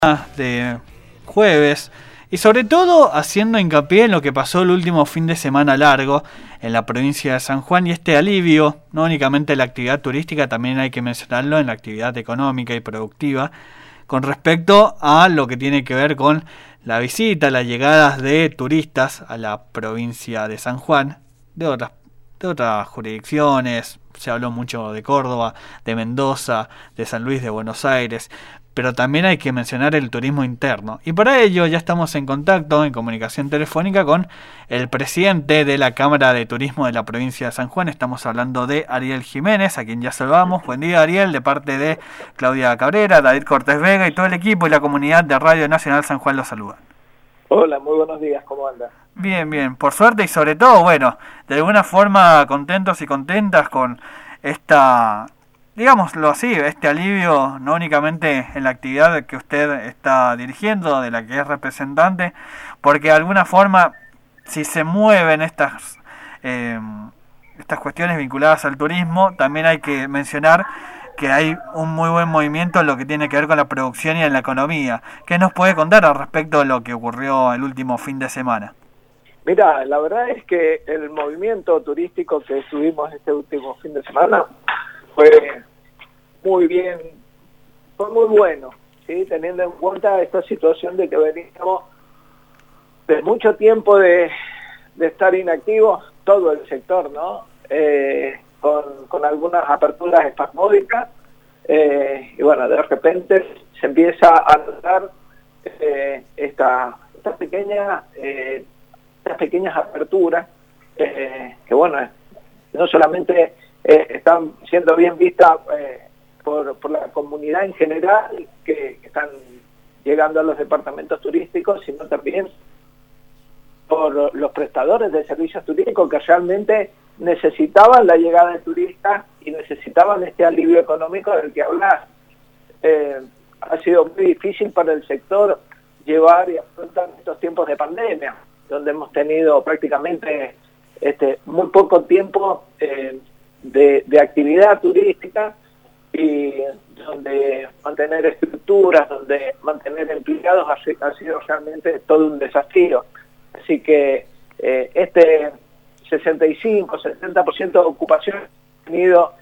de jueves y sobre todo haciendo hincapié en lo que pasó el último fin de semana largo en la provincia de San Juan y este alivio, no únicamente en la actividad turística, también hay que mencionarlo en la actividad económica y productiva, con respecto a lo que tiene que ver con la visita, las llegadas de turistas a la provincia de San Juan, de otras jurisdicciones. Se habló mucho de Córdoba, de Mendoza, de San Luis de Buenos Aires, pero también hay que mencionar el turismo interno. Y para ello ya estamos en contacto, en comunicación telefónica con el presidente de la Cámara de Turismo de la provincia de San Juan. Estamos hablando de Ariel Jiménez, a quien ya saludamos. Buen día, Ariel, de parte de Claudia Cabrera, David Cortés Vega y todo el equipo y la comunidad de Radio Nacional San Juan los saludan. Hola, muy buenos días, ¿cómo andas? Bien, bien, por suerte y sobre todo, bueno, de alguna forma contentos y contentas con esta, digámoslo así, este alivio, no únicamente en la actividad que usted está dirigiendo, de la que es representante, porque de alguna forma, si se mueven estas cuestiones vinculadas al turismo, también hay que mencionar que hay un muy buen movimiento en lo que tiene que ver con la producción y en la economía. ¿Qué nos puede contar al respecto de lo que ocurrió el último fin de semana? Mira, la verdad es que el movimiento turístico que tuvimos este último fin de semana fue muy bien, fue muy bueno, ¿sí? Teniendo en cuenta esta situación de que veníamos de mucho tiempo de estar inactivos, todo el sector, ¿no? Con algunas aperturas espasmódicas, y bueno, de repente se empieza a notar estas pequeñas aperturas, que bueno, no solamente están siendo bien vistas por la comunidad en general, que están llegando a los departamentos turísticos, sino también por los prestadores de servicios turísticos que realmente necesitaban la llegada de turistas y necesitaban este alivio económico del que hablas. Ha sido muy difícil para el sector llevar y afrontar estos tiempos de pandemia, donde hemos tenido prácticamente muy poco tiempo de actividad turística, y donde mantener estructuras, donde mantener empleados ha sido realmente todo un desafío. Así que este 65-70% de ocupación tenido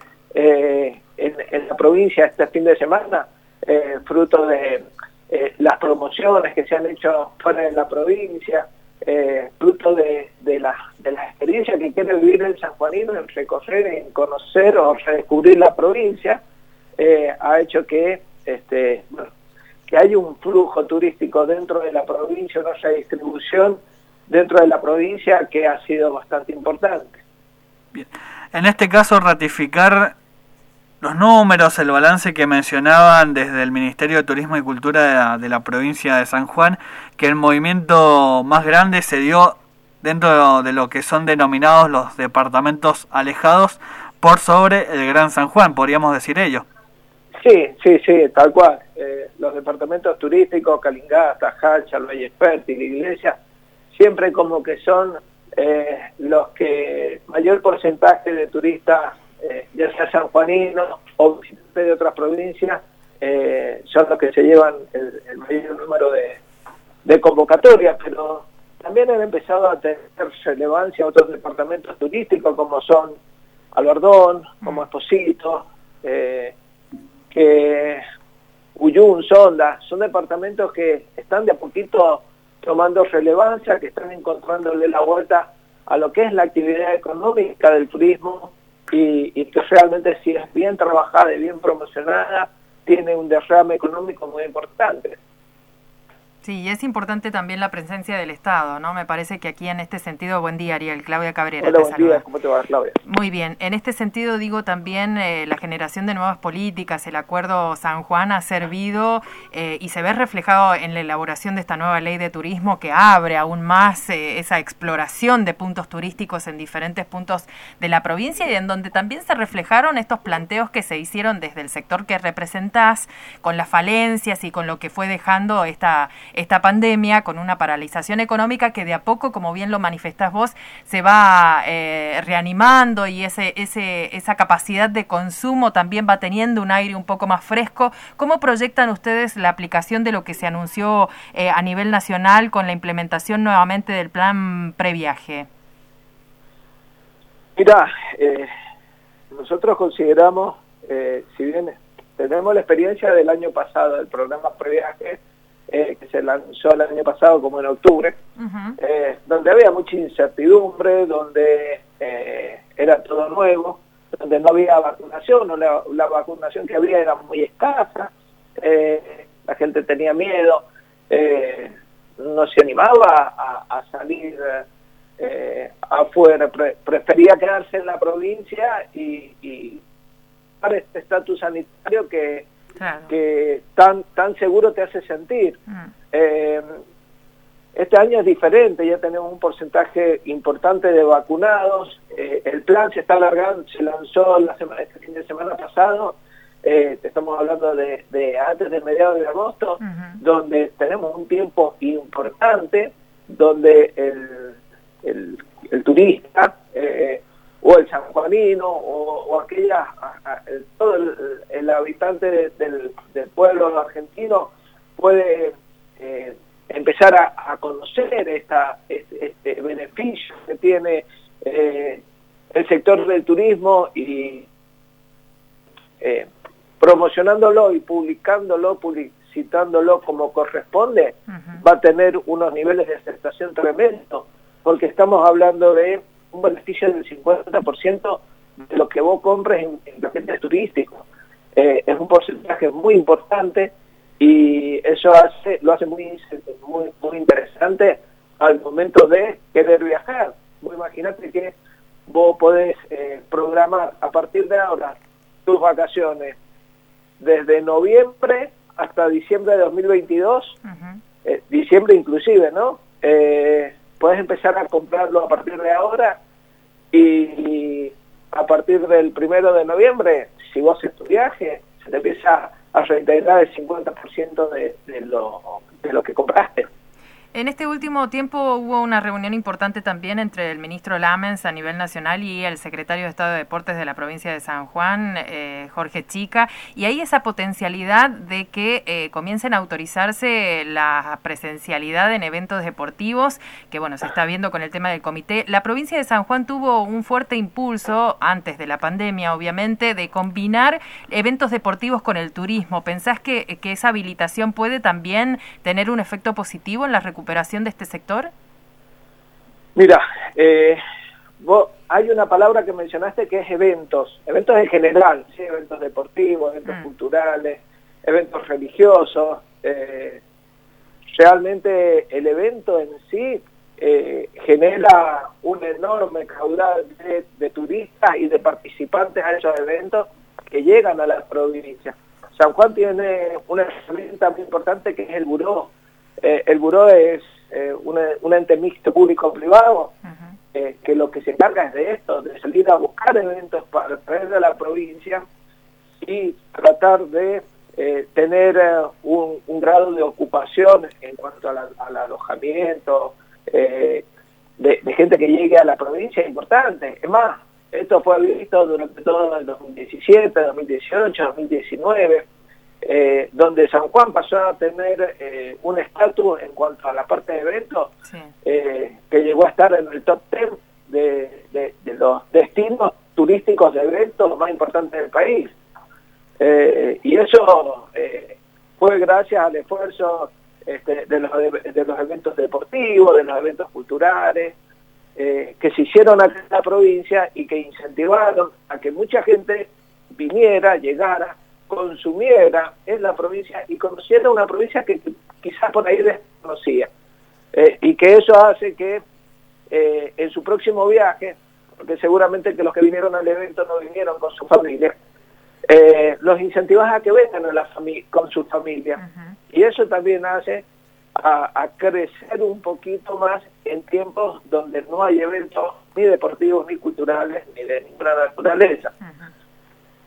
en la provincia este fin de semana, fruto de las promociones que se han hecho fuera de la provincia, fruto de la experiencia que quiere vivir el sanjuanino en recorrer, en conocer o redescubrir la provincia, ha hecho que que haya un flujo turístico dentro de la provincia, una redistribución dentro de la provincia que ha sido bastante importante. Bien. En este caso, ratificar los números, el balance que mencionaban desde el Ministerio de Turismo y Cultura de la provincia de San Juan, que el movimiento más grande se dio dentro de lo que son denominados los departamentos alejados por sobre el Gran San Juan, podríamos decir ello. Sí, tal cual. Los departamentos turísticos, Calingasta, Hacha, Valle Esperti, la Iglesia, siempre como que son los que mayor porcentaje de turistas, ya sea sanjuaninos o visitantes de otras provincias, son los que se llevan el mayor número de convocatorias, pero también han empezado a tener relevancia otros departamentos turísticos como son Albardón, como Esposito, que Uyún, Sonda, son departamentos que están de a poquito tomando relevancia, que están encontrándole la vuelta a lo que es la actividad económica del turismo, y que realmente, si es bien trabajada y bien promocionada, tiene un derrame económico muy importante. Sí, y es importante también la presencia del Estado, ¿no? Me parece que aquí en este sentido, buen día, Ariel, Claudia Cabrera. Hola, buen día, ¿cómo te va, Claudia? Muy bien, en este sentido digo también la generación de nuevas políticas, el Acuerdo San Juan ha servido y se ve reflejado en la elaboración de esta nueva ley de turismo que abre aún más esa exploración de puntos turísticos en diferentes puntos de la provincia, y en donde también se reflejaron estos planteos que se hicieron desde el sector que representás, con las falencias y con lo que fue dejando esta esta pandemia, con una paralización económica que de a poco, como bien lo manifestás vos, se va reanimando y esa capacidad de consumo también va teniendo un aire un poco más fresco. ¿Cómo proyectan ustedes la aplicación de lo que se anunció a nivel nacional con la implementación nuevamente del plan previaje? Mira, nosotros consideramos, si bien tenemos la experiencia del año pasado, del programa previaje, que se lanzó el año pasado como en octubre, donde había mucha incertidumbre, donde era todo nuevo, donde no había vacunación, o la vacunación que había era muy escasa, la gente tenía miedo, no se animaba a salir afuera, prefería quedarse en la provincia y para este estatus sanitario que tan seguro te hace sentir. Este año es diferente, ya tenemos un porcentaje importante de vacunados, el plan se está alargando, se lanzó este fin de semana pasado, estamos hablando de antes de mediados de agosto, donde tenemos un tiempo importante, donde el turista o el sanjuanino o todo el habitante del pueblo argentino puede empezar a conocer este beneficio que tiene el sector del turismo y promocionándolo y publicitándolo como corresponde, va a tener unos niveles de aceptación tremendos, porque estamos hablando de un beneficio del 50% de lo que vos compres en paquetes turísticos. Es un porcentaje muy importante y eso lo hace muy interesante al momento de querer viajar. Vos imaginate que vos podés programar a partir de ahora tus vacaciones desde noviembre hasta diciembre de 2022, diciembre inclusive, ¿no? Puedes empezar a comprarlo a partir de ahora y a partir del 1 de noviembre, si vos haces tu viaje, se te empieza a reintegrar el 50% de lo que compraste. En este último tiempo hubo una reunión importante también entre el ministro Lamens a nivel nacional y el secretario de Estado de Deportes de la provincia de San Juan, Jorge Chica, y hay esa potencialidad de que comiencen a autorizarse la presencialidad en eventos deportivos, que bueno, se está viendo con el tema del comité. La provincia de San Juan tuvo un fuerte impulso, antes de la pandemia obviamente, de combinar eventos deportivos con el turismo. ¿Pensás que esa habilitación puede también tener un efecto positivo en la recuperación de este sector? Mira, hay una palabra que mencionaste que es eventos en general, ¿sí? Eventos deportivos, eventos culturales, eventos religiosos. Realmente el evento en sí genera un enorme caudal de turistas y de participantes a esos eventos que llegan a la provincia. San Juan tiene una herramienta muy importante que es el buró. El buró es un ente mixto público-privado que lo que se encarga es de esto, de salir a buscar eventos para traer a la provincia y tratar de tener un grado de ocupación en cuanto al alojamiento de gente que llegue a la provincia importante. Es más, esto fue visto durante todo el 2017, 2018, 2019, donde San Juan pasó a tener un estatus en cuanto a la parte de eventos, que llegó a estar en el top 10 de los destinos turísticos de eventos más importantes del país. Y eso fue gracias al esfuerzo de los eventos deportivos, de los eventos culturales, que se hicieron acá en la provincia y que incentivaron a que mucha gente viniera, llegara, consumiera en la provincia y conociera una provincia que quizás por ahí desconocía. Y que eso hace que en su próximo viaje, porque seguramente que los que vinieron al evento no vinieron con su familia, los incentivas a que vengan con su familia. Y eso también hace a crecer un poquito más en tiempos donde no hay eventos ni deportivos, ni culturales, ni de ninguna naturaleza.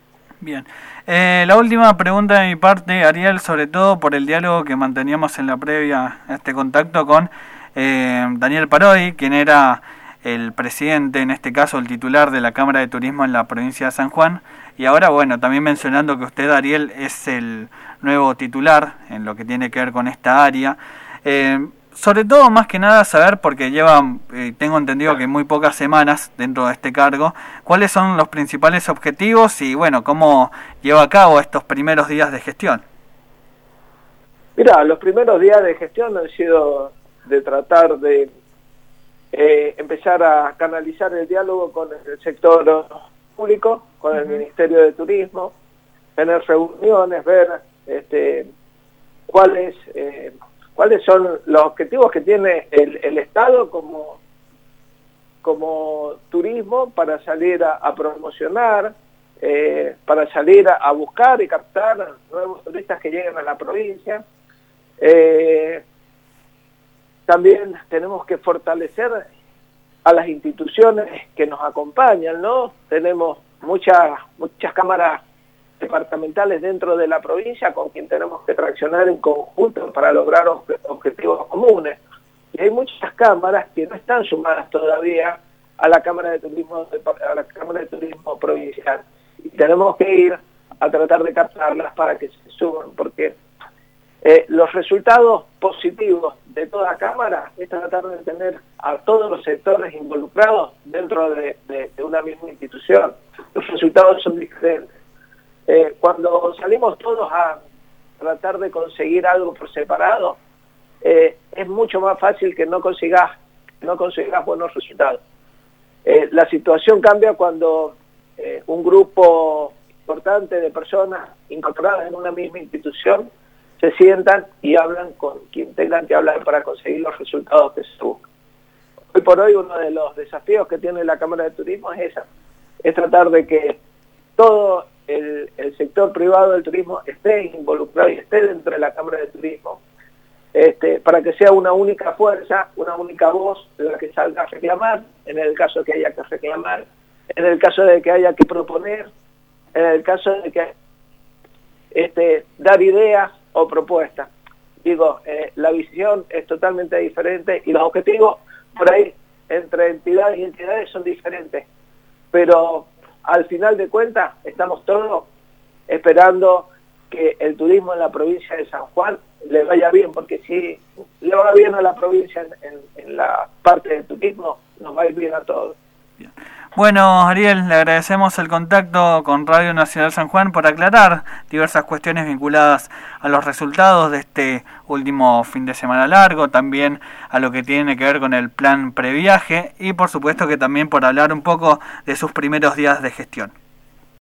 Bien. La última pregunta de mi parte, Ariel, sobre todo por el diálogo que manteníamos en la previa a este contacto con Daniel Parodi, quien era el presidente, en este caso el titular de la Cámara de Turismo en la provincia de San Juan, y ahora, bueno, también mencionando que usted, Ariel, es el nuevo titular en lo que tiene que ver con esta área. Sobre todo, más que nada, saber, porque lleva, tengo entendido que muy pocas semanas dentro de este cargo, cuáles son los principales objetivos y, bueno, cómo lleva a cabo estos primeros días de gestión. Mira, los primeros días de gestión han sido de tratar de empezar a canalizar el diálogo con el sector público, con el Ministerio de Turismo, tener reuniones, ver cuáles son los objetivos que tiene el Estado como turismo para salir a promocionar, para salir a buscar y captar nuevos turistas que lleguen a la provincia. También tenemos que fortalecer a las instituciones que nos acompañan, ¿no? Tenemos muchas cámaras departamentales dentro de la provincia con quien tenemos que traccionar en conjunto para lograr objetivos comunes. Y hay muchas cámaras que no están sumadas todavía a la Cámara de Turismo provincial. Y tenemos que ir a tratar de captarlas para que se suban, porque los resultados positivos de toda cámara es tratar de tener a todos los sectores involucrados dentro de una misma institución. Los resultados son diferentes. Cuando salimos todos a tratar de conseguir algo por separado, es mucho más fácil que no consigas buenos resultados. La situación cambia cuando un grupo importante de personas incorporadas en una misma institución se sientan y hablan con quien tengan que hablar para conseguir los resultados que se buscan. Hoy por hoy uno de los desafíos que tiene la Cámara de Turismo es tratar de que todo el sector privado del turismo esté involucrado y esté dentro de la Cámara de Turismo, para que sea una única fuerza, una única voz de la que salga a reclamar, en el caso de que haya que reclamar, en el caso de que haya que proponer, en el caso de que dar ideas o propuestas. Digo, la visión es totalmente diferente y los objetivos por ahí entre entidades y entidades son diferentes, pero al final de cuentas estamos todos esperando que el turismo en la provincia de San Juan le vaya bien, porque si le va bien a la provincia en la parte del turismo, nos va a ir bien a todos. Bien. Bueno, Ariel, le agradecemos el contacto con Radio Nacional San Juan por aclarar diversas cuestiones vinculadas a los resultados de este último fin de semana largo, también a lo que tiene que ver con el plan previaje y por supuesto que también por hablar un poco de sus primeros días de gestión.